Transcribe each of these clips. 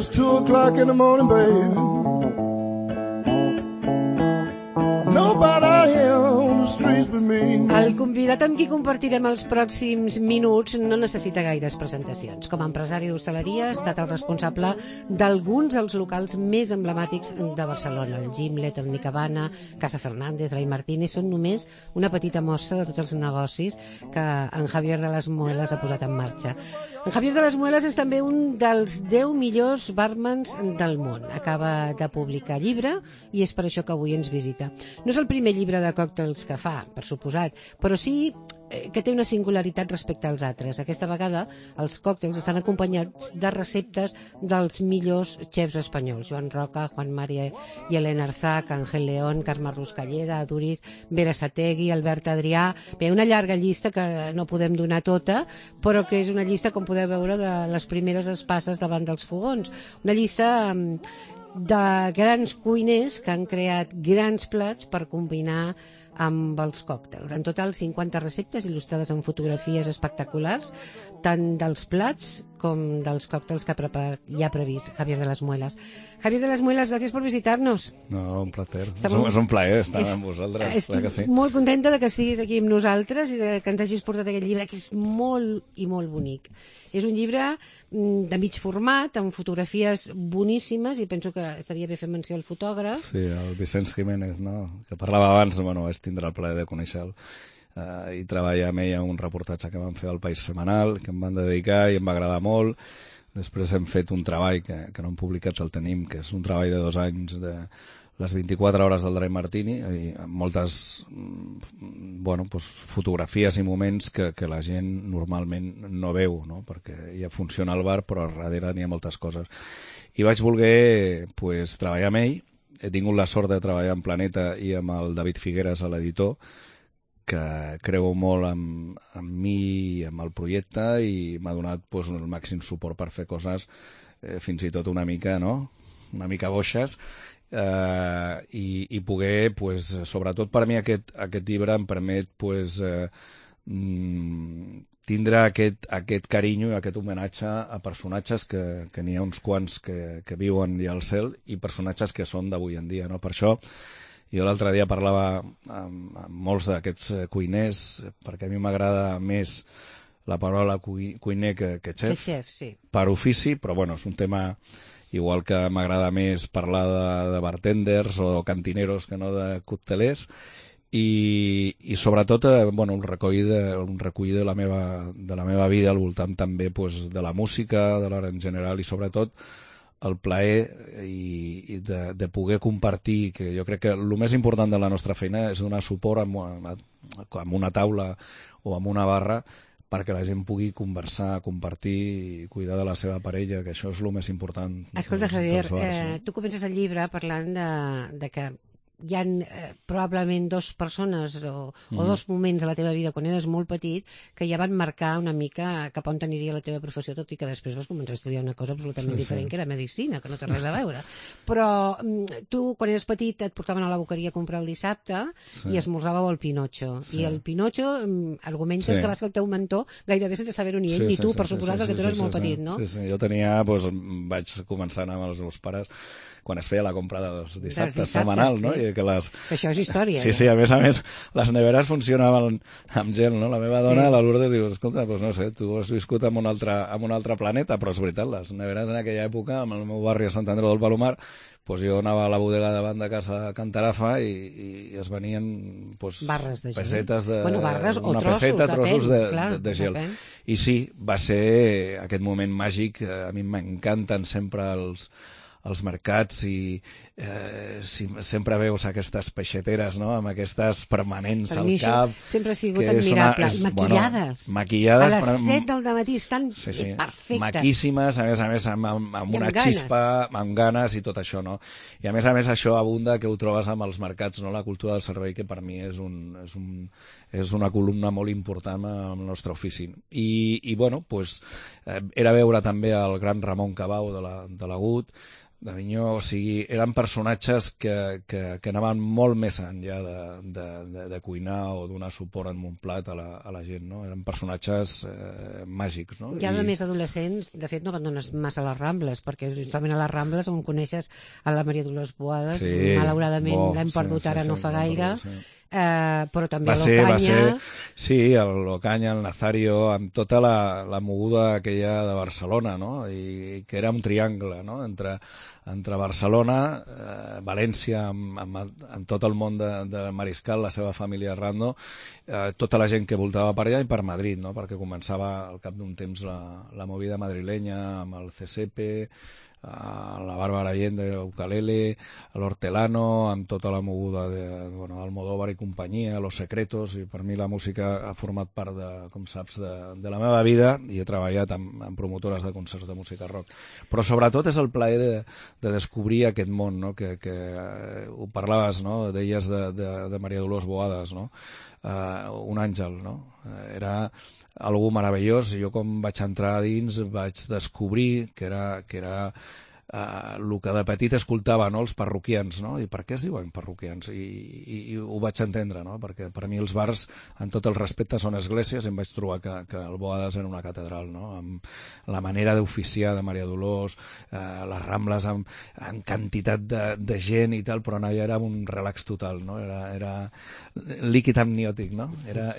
almost 2:00 in the morning, baby. Nobody here on the streets but me. El convidat amb qui compartirem els pròxims minuts no necessita gaires presentacions. Com a empresari d'hostaleria ha estat el responsable d'alguns dels locals més emblemàtics de Barcelona. El Gimlet, el Nicabana, Casa Fernández, Ray Martínez són només una petita mostra de tots els negocis que en Javier de les Muelas ha posat en marxa. En Javier de les Muelas és també un dels 10 millors barmans del món. Acaba de publicar llibre i és per això que avui ens visita. No és el primer llibre de còctels que fa, per suposat, però sí que té una singularitat respecte als altres. Aquesta vegada els còctels estan acompanyats de receptes dels millors xefs espanyols. Joan Roca, Juan María i Elena Arzac, Ángel León, Carme Ruscalleda, Duriz, Vera Sategui, Albert Adrià... Bé, una llarga llista que no podem donar tota, però que és una llista, com podeu veure, de les primeres espasses davant dels fogons. Una llista de grans cuiners que han creat grans plats per combinar amb els còctels. En total 50 receptes il·lustrades amb fotografies espectaculars, tant dels plats com dels còctels que ja ha previst Javier de las Muelas. Javier de las Muelas, gràcies per visitar-nos. No, un placer. És un plaer estar amb vosaltres. Estic molt contenta de que estiguis aquí amb nosaltres i de que ens hagis portat aquest llibre, que és molt i molt bonic. És un llibre de mig format, amb fotografies boníssimes, i penso que estaria bé fer menció al fotògraf. Sí, el Vicenç Jiménez, no? Que parlava abans, bueno, vaig tindre el plaer de conèixer-lo i treballar amb ell en un reportatge que vam fer al País Setmanal, que em van dedicar i em va agradar molt. Després hem fet un treball que no hem publicat, el tenim, que és un treball de 2 anys de les 24 hores del Dry Martini, i moltes fotografies i moments que la gent normalment no veu, no? Perquè ja funciona el bar, però darrere n'hi ha moltes coses. I vaig voler treballar amb ell. He tingut la sort de treballar amb Planeta i amb el David Figueres, l'editor, que creu molt amb mi i amb el projecte, i m'ha donat el màxim suport per fer coses fins i tot una mica boixes, i poder, sobretot per mi aquest llibre em permet tindre aquest carinyo i aquest homenatge a personatges que n'hi ha uns quants que viuen ja al cel i personatges que són d'avui en dia, no? Per això jo l'altre dia parlava amb molts d'aquests cuiners, perquè a mi m'agrada més la paraula cuiner que xef. Que xef, sí. Per ofici, però bueno, és un tema igual que m'agrada més parlar de bartenders o cantineros que no de coctelers, i sobretot un recull de la meva vida al voltant també de la música, de l'art en general, i sobretot el plaer i de poder compartir, que jo crec que el més important de la nostra feina és donar suport amb una taula o amb una barra perquè la gent pugui conversar, compartir i cuidar de la seva parella, que això és el més important. Escolta, Javier, tu comences el llibre parlant de que hi ha probablement 2 persones o 2 moments de la teva vida quan eres molt petit que ja van marcar una mica cap on aniria la teva professió, tot i que després vas començar a estudiar una cosa absolutament diferent, que era medicina, que no té res a veure. Però tu, quan eres petit, et portaven a la boqueria a comprar el dissabte i esmorzàveu el Pinocho. I el Pinocho, argumentes que va ser el teu mentor gairebé sense saber-ho ni ell ni tu, per suposat, perquè tu eres molt petit, no? Sí, jo tenia, vaig començar a anar amb els meus pares quan es feia la compra dels dissabtes setmanal, no? Que això és història. Sí, a més, les neveres funcionaven amb gel, no? La meva dona, la Lourdes, diu, escolta, no sé, tu has viscut en un altre planeta, però és veritat, les neveres en aquella època, en el meu barri a Sant Andreu del Palomar, jo anava a la bodega davant de casa Cantarafa i es venien barres de gel. Pesetes barres o trossos de gel. I sí, va ser aquest moment màgic. A mi m'encanten sempre els mercats i sempre veus aquestes peixeteres, no?, amb aquestes permanents al cap. Sempre ha sigut admirable. Maquillades. A les 7 del dematí estan perfectes. Maquíssimes, a més, amb una xispa, amb ganes i tot això, no? I a més això abunda que ho trobes amb els mercats, no? La cultura del servei, que per mi és una columna molt important al nostre ofici. I bueno, era veure també el gran Ramon Cabau de l'Agut, d'Avinyó, o sigui, eren persones personatges que anaven molt més enllà de cuinar o donar suport en un plat a la gent, no? Eren personatges màgics, no? Ja de més adolescents, de fet no abandones massa les Rambles, perquè és justament a les Rambles on coneixes a la Maria Dolors Boades, malauradament l'hem perdut ara no fa gaire, però també a l'Ocaña. Sí, l'Ocaña, el Nazario, amb tota la moguda aquella de Barcelona, no? I que era un triangle, no? Entre Barcelona, València, amb tot el món de Mariscal, la seva família Rando, tota la gent que voltava per allà, i per Madrid, no? Perquè començava al cap d'un temps la movida madrilenya amb el CSP, la Bàrbara Allende, l'Ukalele, l'Hortelano, amb tota la moguda d'Almodóvar i companyia, Los Secretos, i per mi la música ha format part, com saps, de la meva vida, i he treballat amb promotores de concerts de música rock. Però sobretot és el plaer de descobrir aquest món, no? Que ho parlaves, no? Deies de Maria Dolors Boades, no? Un àngel, no? Era algú meravellós. Jo, com vaig entrar a dins, vaig descobrir que era el que de petit escoltava, no? Els parroquians, no? I per què es diuen parroquians? I ho vaig entendre, no? Perquè per mi els bars, en tot el respecte, són esglésies, i em vaig trobar que el Boades era una catedral, no? Amb la manera d'oficiar de Maria Dolors, les Rambles amb quantitat de gent i tal, però allà era un relax total, no? Era líquid amniòtic, no?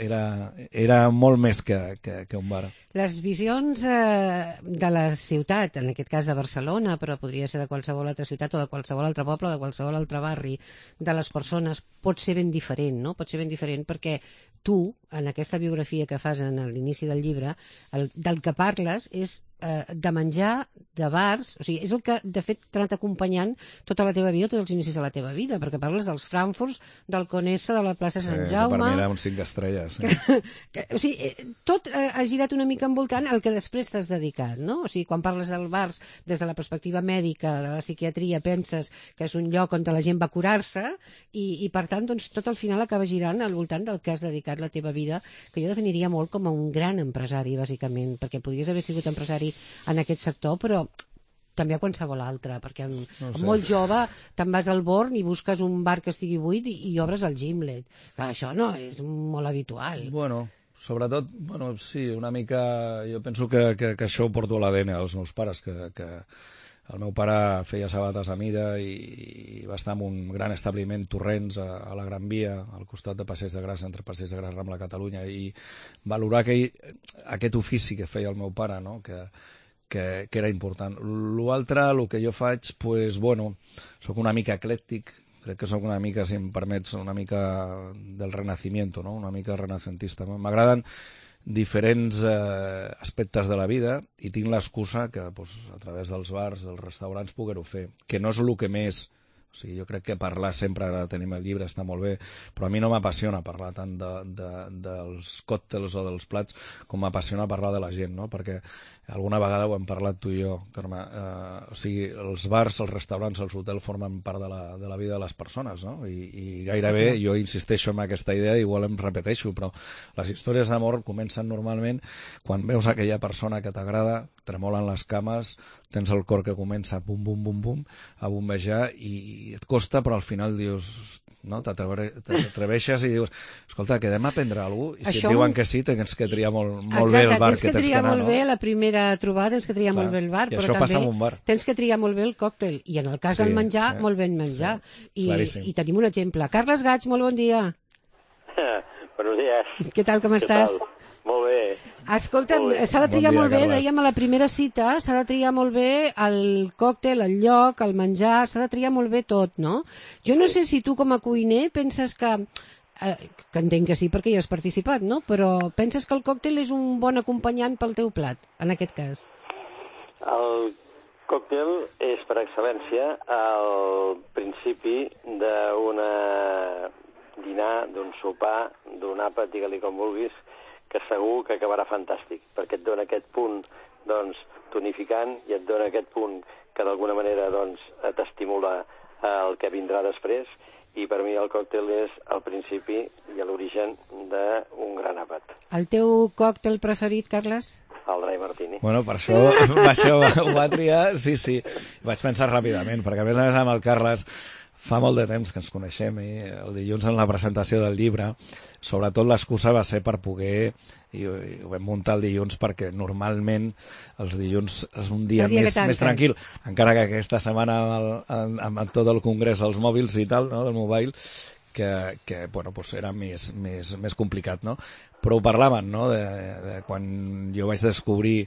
Era molt més que un bar. Les visions de la ciutat, en aquest cas de Barcelona, però podria ser de qualsevol altra ciutat o de qualsevol altre poble o de qualsevol altre barri, de les persones, pot ser ben diferent, no? Pot ser ben diferent perquè tu, en aquesta biografia que fas en l'inici del llibre, del que parles és de menjar, de bars, o sigui, és el que de fet t'ha anat acompanyant tota la teva vida, tots els inicis de la teva vida, perquè parles dels Frankfurts, del Conesa, de la plaça Sant Jaume... Per mi era un 5 estrelles. O sigui, tot ha girat una mica envoltant el que després t'has dedicat, no? O sigui, quan parles dels bars des de la perspectiva mèdica, de la psiquiatria, penses que és un lloc on la gent va curar-se i per tant, doncs, tot al final acaba girant al voltant del que has dedicat la teva vida, que jo definiria molt com a un gran empresari, bàsicament, perquè podries haver sigut empresari en aquest sector, però també a qualsevol altre, perquè molt jove te'n vas al Born i busques un bar que estigui buit i obres el Gimlet. Clar, això no és molt habitual. Bueno, sobretot, sí, una mica... Jo penso que això ho porto a l'ADN als meus pares, que el meu pare feia sabates a mida i va estar en un gran establiment Torrents a la Gran Via, al costat de Passeig de Gràcia, entre Passeig de Gràcia i Rambla Catalunya, i valorar aquest ofici que feia el meu pare, no? Que era important. L'altre, el que jo faig, soc una mica eclèctic, crec que soc una mica, si em permets, una mica del renacimiento, no? Una mica renacentista. M'agraden diferents aspectes de la vida i tinc l'excusa que a través dels bars, dels restaurants, poder-ho fer, que no és el que més... O sigui, jo crec que parlar sempre, ara tenim el llibre, està molt bé, però a mi no m'apassiona parlar tant dels còctels o dels plats com m'apassiona parlar de la gent, no? Perquè alguna vegada ho hem parlat tu i jo, Carme, o sigui, els bars, els restaurants, els hotels formen part de la vida de les persones, no? I gairebé, jo insisteixo en aquesta idea, igual em repeteixo, però les històries d'amor comencen normalment quan veus aquella persona que t'agrada, tremolen les cames, tens el cor que comença bum, bum, bum, bum, a bombejar i et costa, però al final dius, no, t'atreveixes i dius, escolta, quedem a prendre alguna cosa, i si et diuen que sí, tens que triar molt bé el bar que tens que anar. Tens que triar molt bé la primera trobada, tens que triar molt bé el bar, però també tens que triar molt bé el còctel, i en el cas del menjar, molt ben menjar. I tenim un exemple. Carles Gaig, molt bon dia. Buenos días. Què tal, com estàs? Molt bé. Escolta, s'ha de triar molt bé, dèiem a la primera cita, s'ha de triar molt bé el còctel, el lloc, el menjar, s'ha de triar molt bé tot, no? Jo no sé si tu com a cuiner penses que entenc que sí perquè hi has participat, no? Però penses que el còctel és un bon acompanyant pel teu plat, en aquest cas? El còctel és, per excel·lència, el principi d'un dinar, d'un sopar, d'un àpat, digue-li com vulguis, que segur que acabarà fantàstic, perquè et dona aquest punt, tonificant, i et dona aquest punt que d'alguna manera, t'estimula el que vindrà després, i per mi el còctel és el principi i l'origen d'un gran àpat. El teu còctel preferit, Carles? el Dry Martini. Bueno, per això ho va triar, sí. Vaig pensar ràpidament, perquè a més amb el Carles fa molt de temps que ens coneixem i el dilluns en la presentació del llibre, sobretot l'excusa va ser per poder, i ho vam muntar el dilluns perquè normalment els dilluns és un dia més tranquil, encara que aquesta setmana amb tot el congrés dels mòbils i tal, no, del mobile, que bueno, pues era més complicat, no? Però ho parlaven, no?, de quan jo vaig descobrir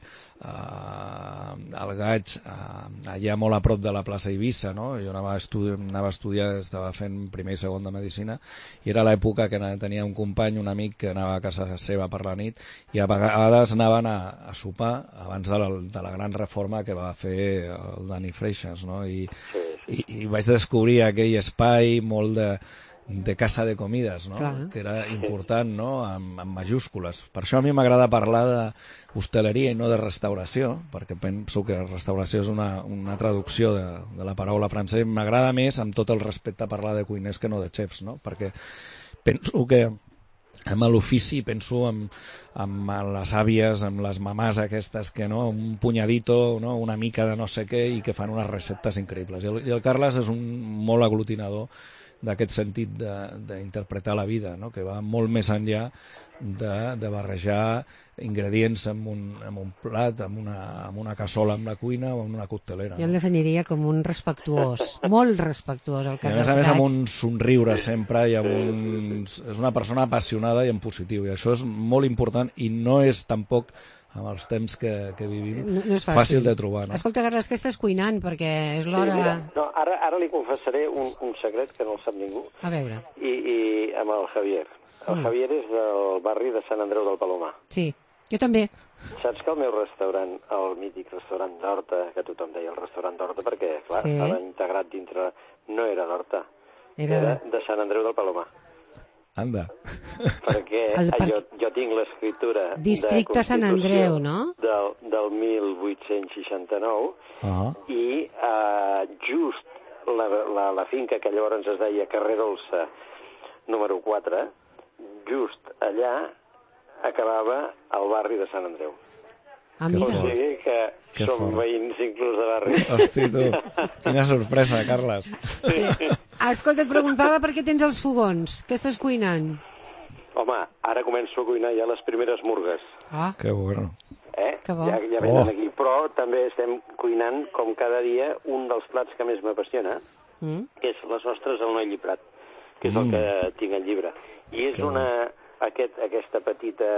el gaig allà molt a prop de la plaça Eivissa, no? Jo anava a estudiar, estava fent primer i segon de medicina, i era l'època que tenia un company, un amic, que anava a casa seva per la nit, i a vegades anaven a sopar abans de la gran reforma que va fer el Dani Freixas, no? I vaig descobrir aquell espai molt de casa de comides, no? Clar. Que era important, no?, amb majúscules. Per això a mi m'agrada parlar d'hostaleria i no de restauració, perquè penso que restauració és una traducció de la paraula francès. M'agrada més, amb tot el respecte, parlar de cuiners que no de xefs, no? Perquè penso que amb l'ofici penso amb les àvies, amb les mamàs aquestes que, no, un punyadito, no, una mica de no sé què, i que fan unes receptes increïbles. I el Carles és un molt aglutinador d'aquest sentit d'interpretar la vida, no?, que va molt més enllà de barrejar ingredients en un plat, en una cassola amb la cuina o en una coctelera. Jo el definiria com un respectuós, molt respectuós, el Carles Gats. I a més amb un somriure sempre, i és una persona apassionada i en positiu, i això és molt important, i no és tampoc, amb els temps que vivim, no és fàcil de trobar. No? Escolta, Carles, què estàs cuinant? Perquè és l'hora... Sí, no, ara li confessaré un secret que no el sap ningú. A veure. I amb el Javier. El Javier és del barri de Sant Andreu del Palomar. Sí, jo també. Saps que el meu restaurant, el mític restaurant d'Horta, que tothom deia el restaurant d'Horta, perquè, clar, estava integrat dintre... No era d'Horta, era de Sant Andreu del Palomar. Anda. Perquè jo tinc l'escriptura Districte Sant Andreu, no? Del 1869, i just la finca que llavors es deia Carrer Dolça, número 4, just allà acabava el barri de Sant Andreu. Ah, mira. O sigui que som veïns inclús de barri. Hosti, tu, quina sorpresa, Carles. Escolta, et preguntava per què tens els fogons. Què estàs cuinant? Home, ara començo a cuinar ja les primeres murgues. Ah, que bueno. Que bo. Ja venen aquí, però també estem cuinant, com cada dia, un dels plats que més m'apassiona, que és les nostres al Noll i Prat, que és el que tinc al llibre. I és aquesta petita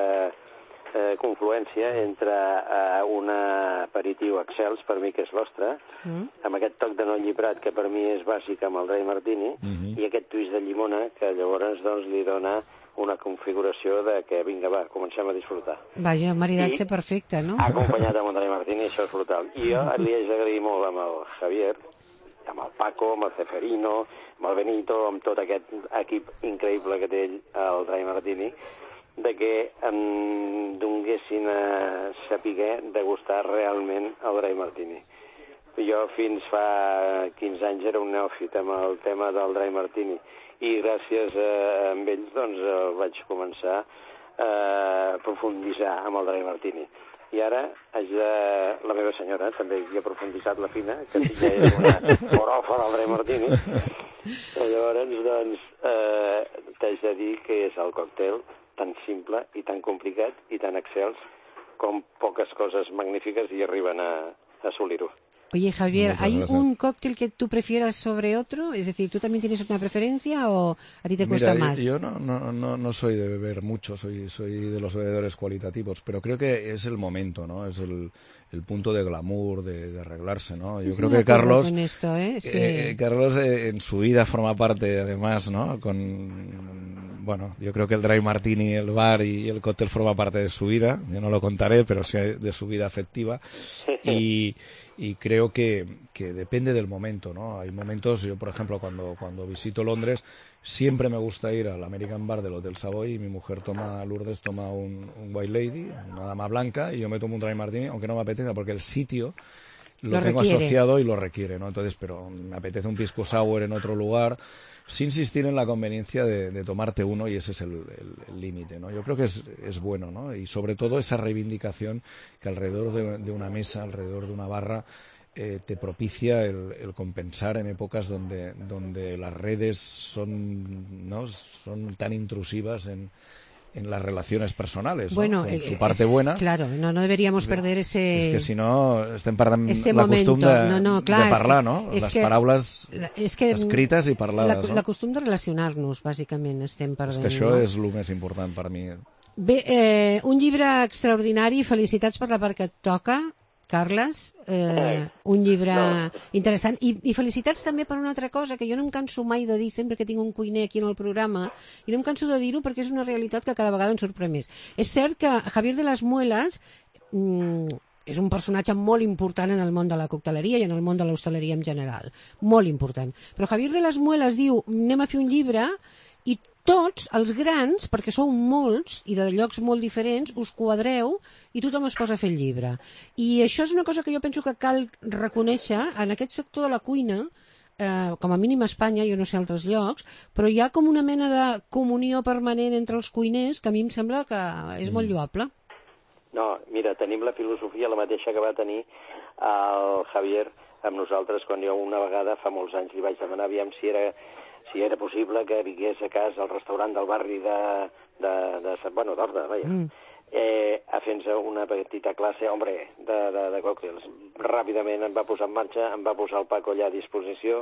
confluència entre un aperitiu excels, per mi, que és l'ostre, amb aquest toc de Noll i Prat, que per mi és bàsic amb el Dry Martini, i aquest twist de llimona, que llavors li dona una configuració de que, vinga, va, comencem a disfrutar. Vaja, un maridatge perfecte, no? Acompanyat amb el Dry Martini, això és brutal. I jo li haig d'agrair molt amb el Javier, amb el Paco, amb el Ceferino, amb el Benito, amb tot aquest equip increïble que té ell, el Dry Martini, de que em donguessin a saber degustar realment el Dry Martini. Jo fins fa 15 anys era un neòfit amb el tema del Dry Martini, i gràcies a ells doncs vaig començar a profunditzar amb el Dry Martini. I ara la meva senyora també hi ha profunditzat la fina, que ja és una orofa del Dry Martini. Llavors, doncs, t'haig de dir que és el còctel tan simple i tan complicat i tan excels com poques coses magnífiques hi arriben a assolir-ho. Oye, Javier, ¿hay un cóctel que tú prefieras sobre otro? Es decir, ¿tú también tienes una preferencia o a ti te cuesta más? Yo no soy de beber mucho, soy de los bebedores cualitativos, pero creo que es el momento, ¿no? Es el punto de glamour, de arreglarse, ¿no? Yo creo que Carlos, con esto, sí. Carlos en su vida forma parte, además, ¿no? Bueno, yo creo que el Dry Martini, el bar y el cóctel forma parte de su vida. Yo no lo contaré, pero sí de su vida afectiva. Y creo que depende del momento, ¿no? Hay momentos, yo por ejemplo, cuando visito Londres, siempre me gusta ir al American Bar del Hotel Savoy y mi mujer Lourdes toma un White Lady, una dama blanca, y yo me tomo un Dry Martini, aunque no me apetezca, porque el sitio lo tengo asociado y lo requiere, ¿no? Entonces, pero me apetece un pisco sour en otro lugar, sin insistir en la conveniencia de tomarte uno, y ese es el límite, ¿no? Yo creo que es bueno, ¿no? Y sobre todo esa reivindicación que alrededor de una mesa, alrededor de una barra, te propicia el compensar en épocas donde las redes son tan intrusivas en las relaciones personales, bueno, ¿no? Su parte buena. Claro, no deberíamos perder ese... És que si no estem perdent ese la costum clar, de parlar, no? Les paraules escrites i parlades, no? La costum de relacionar-nos, bàsicament, estem perdent. És que això és el més important per mi. Bé, un llibre extraordinari, felicitats per la part que et toca, Carles, un llibre interessant, i felicitats també per una altra cosa que jo no em canso mai de dir sempre que tinc un cuiner aquí en el programa, i no em canso de dir-ho perquè és una realitat que cada vegada ens sorprèn més. És cert que Javier de las Muelas és un personatge molt important en el món de la cocteleria i en el món de l'hostaleria en general, molt important, però Javier de las Muelas diu, anem a fer un llibre, i tots els grans, perquè sou molts i de llocs molt diferents, us quadreu i tothom es posa a fer el llibre. I això és una cosa que jo penso que cal reconèixer en aquest sector de la cuina, com a mínim a Espanya, jo no sé altres llocs, però hi ha com una mena de comunió permanent entre els cuiners que a mi em sembla que és molt lloable. No, mira, tenim la filosofia la mateixa que va tenir el Javier amb nosaltres quan jo una vegada, fa molts anys, li vaig demanar aviam si era possible que vingués a casa al restaurant del barri d'Horta, a fer-nos una petita classe, de còctels. Ràpidament em va posar en marxa, em va posar el Paco allà a disposició,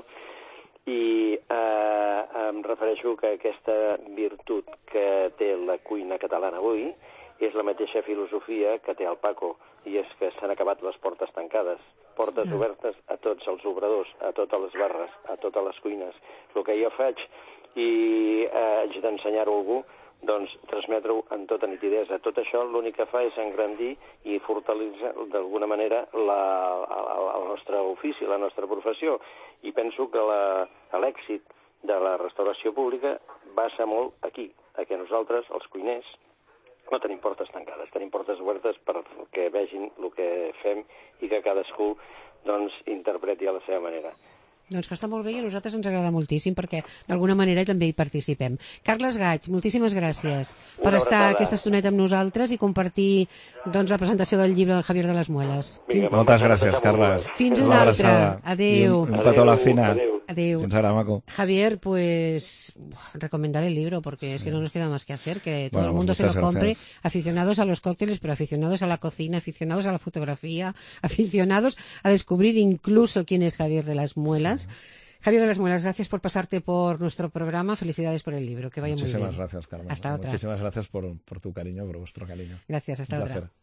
i em refereixo que aquesta virtut que té la cuina catalana avui és la mateixa filosofia que té el Paco, i és que s'han acabat les portes tancades. Portes obertes a tots els obradors, a totes les barres, a totes les cuines. El que jo faig, i haig d'ensenyar-ho a algú, doncs transmetre-ho en tota nitidesa. Tot això l'únic que fa és engrandir i fortalecer d'alguna manera el nostre ofici, la nostra professió. I penso que l'èxit de la restauració pública basa molt aquí, que nosaltres, els cuiners, no tenim portes tancades, tenim portes obertes perquè vegin el que fem i que cadascú interpreti a la seva manera. Doncs que està molt bé i a nosaltres ens agrada moltíssim perquè d'alguna manera també hi participem. Carles Gaig, moltíssimes gràcies per estar aquesta estoneta amb nosaltres i compartir la presentació del llibre de Javier de las Muelas. Moltes gràcies, Carles. Fins una altra. Adéu. Un petó a la fina. Adéu. Fins ara, maco. Javier, pues recomendar el libro porque es que no nos queda más que hacer, que todo el mundo se lo compre. Aficionados a los cócteles, pero aficionados a la cocina, aficionados a la fotografía, aficionados a descubrir incluso quién es Javier de las Muelas. Javier de las Muelas, gracias por pasarte por nuestro programa. Felicidades por el libro. Que vaya muy bien. Muchísimas gracias, Carmen. Hasta otra. Muchísimas gracias por tu cariño, por vuestro cariño. Gracias, hasta otra.